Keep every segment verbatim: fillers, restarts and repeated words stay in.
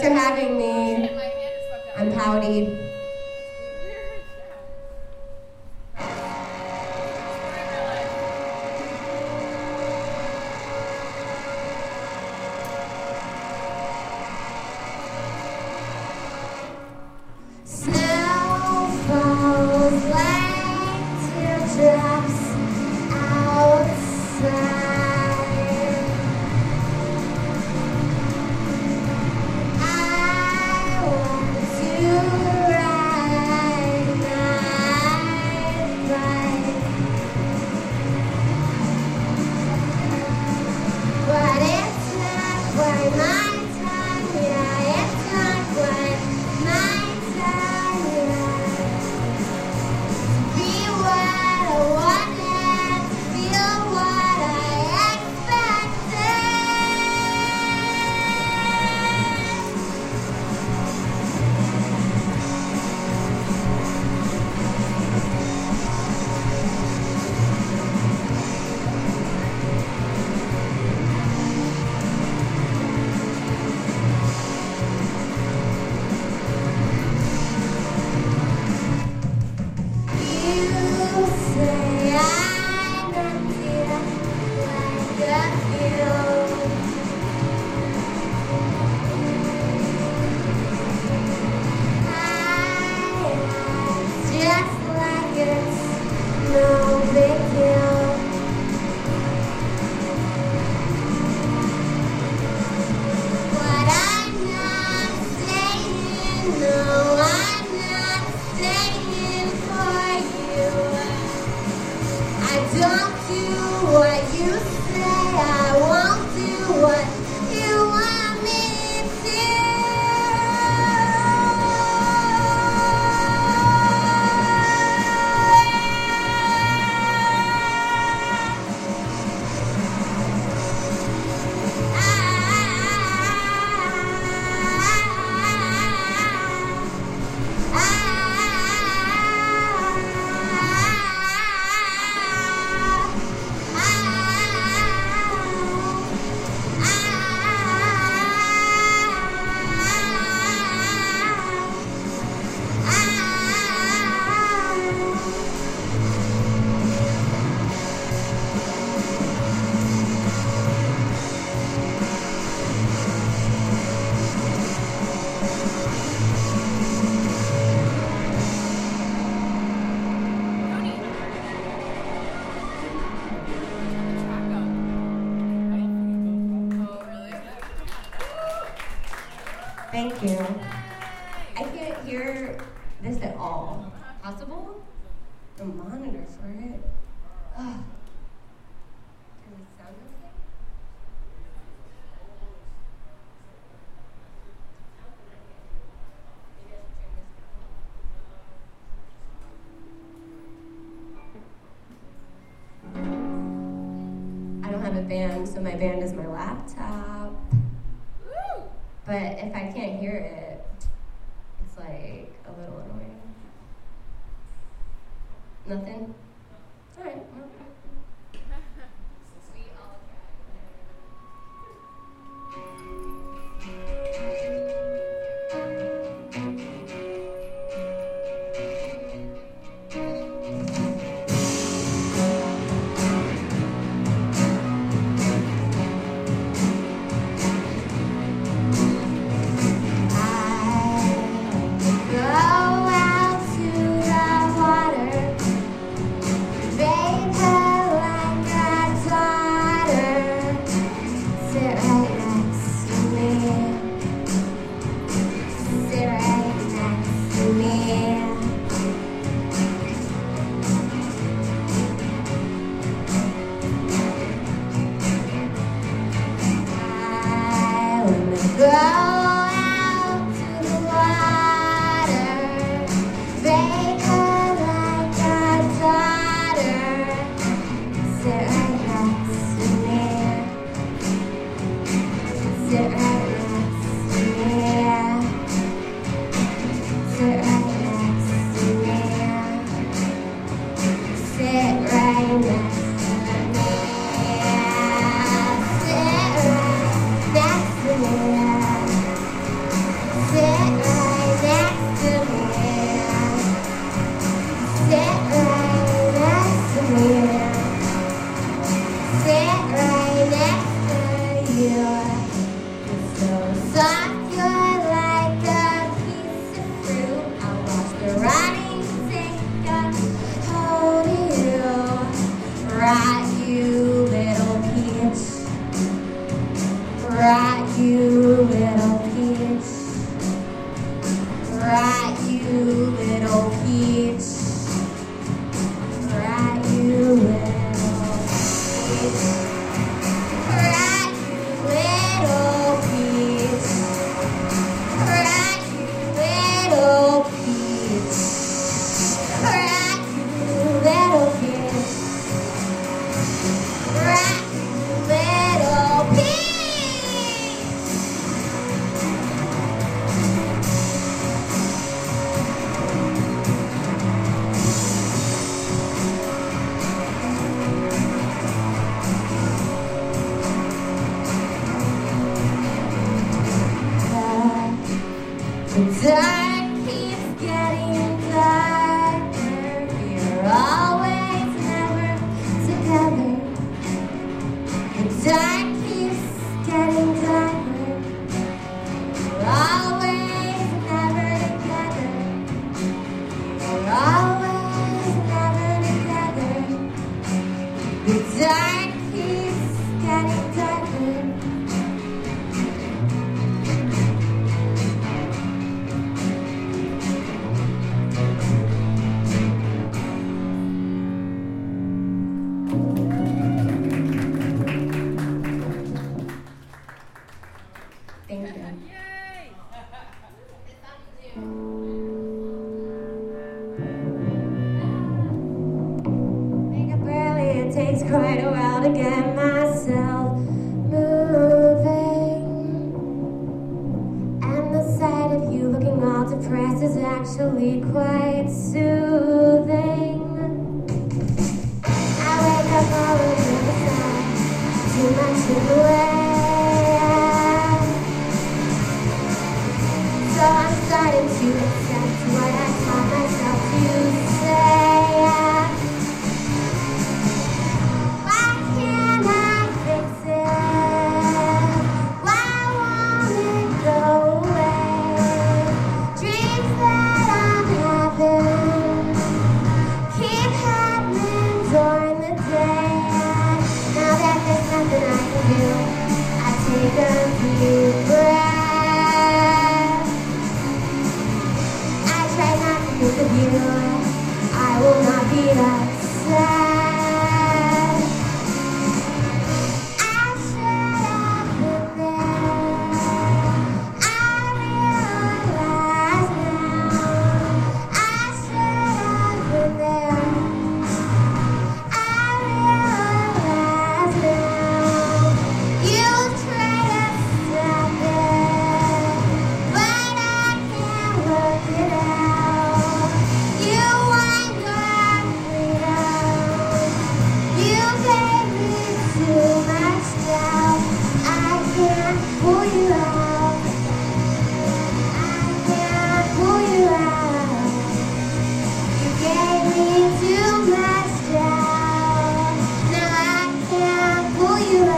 for having me. I'm Pouty. Snow falls like teardrops outside. I want to ride my bike, but it's not quite my time. Yeah, it's not quite my time yet. Be what I wanted, feel what I expected. You say I'm empty like a field. I just like it's no big deal. But I'm not staying, no, I'm not staying for you. I don't do what you say, I won't do what you want me Thank you. I can't hear this at all. Possible? The monitor for it. Ugh. Can we sound okay? Maybe I should turn this down. I don't have a band, so my band is my laptop. But if I can't hear it, it's like a little annoying. Nothing? All right. Well. We all Go out to the water, make her like a daughter, sit right next to me, sit right next to me, sit right next to me, sit right next to me. Sit right next to me. The dark keeps getting darker. Thank you. It takes quite a while to get myself moving, and the sight of you looking all depressed is actually quite soothing. I wake up all over the side, too much in the way, so I'm starting to accept what I taught myself to say. Take a deep breath. I try not to think of you. I will not be upset. I should have been there. I realize now. I should have been there. I realize now. You pull you out. I can't pull you out. You gave me too much doubt. Now I can't pull you out.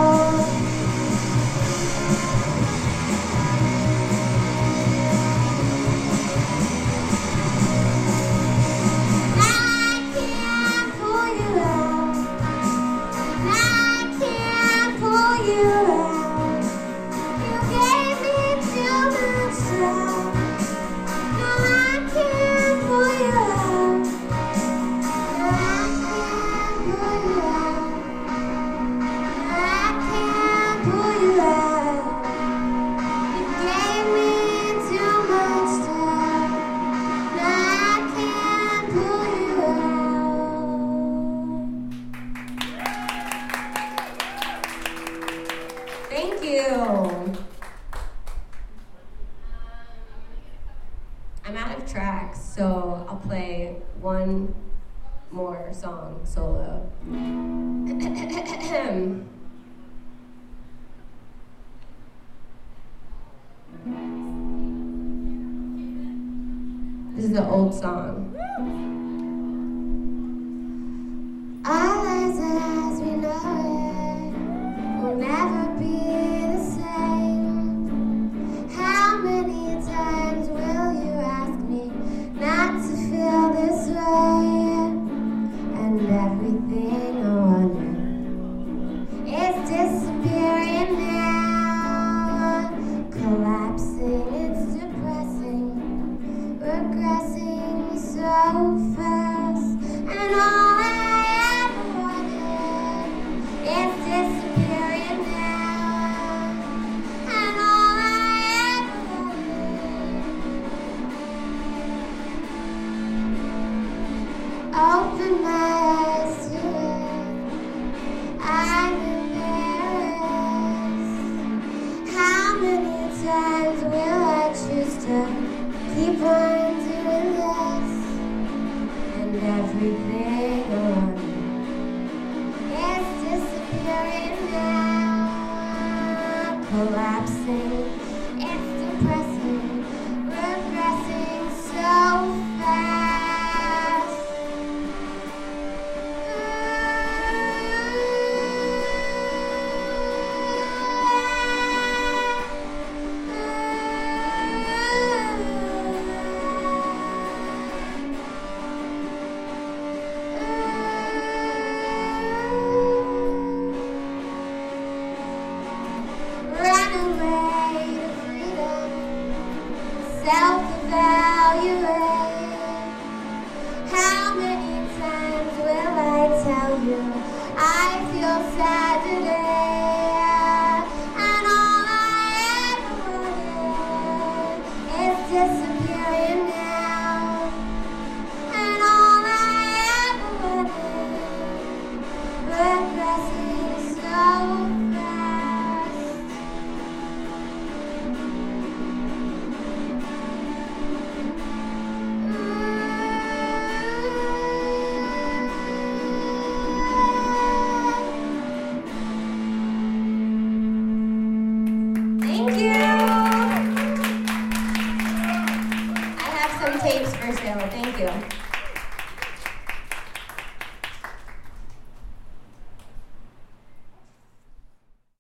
Now I can't pull you out. Now I can't pull you out. Thank you. I'm out of tracks, so I'll play one more song solo. This is an old song. Our lives as we know it will never be the same. How many times will you ask me not to feel this way? And everything I wonder is disappearing now, collapsing, it's depressing, regressing so fast, and all I ever wanted is disappearing now, and all I ever wanted. Open my eyes to it, I'm embarrassed. How many times will I choose to keep on doing this? And everything on is disappearing now, collapsing.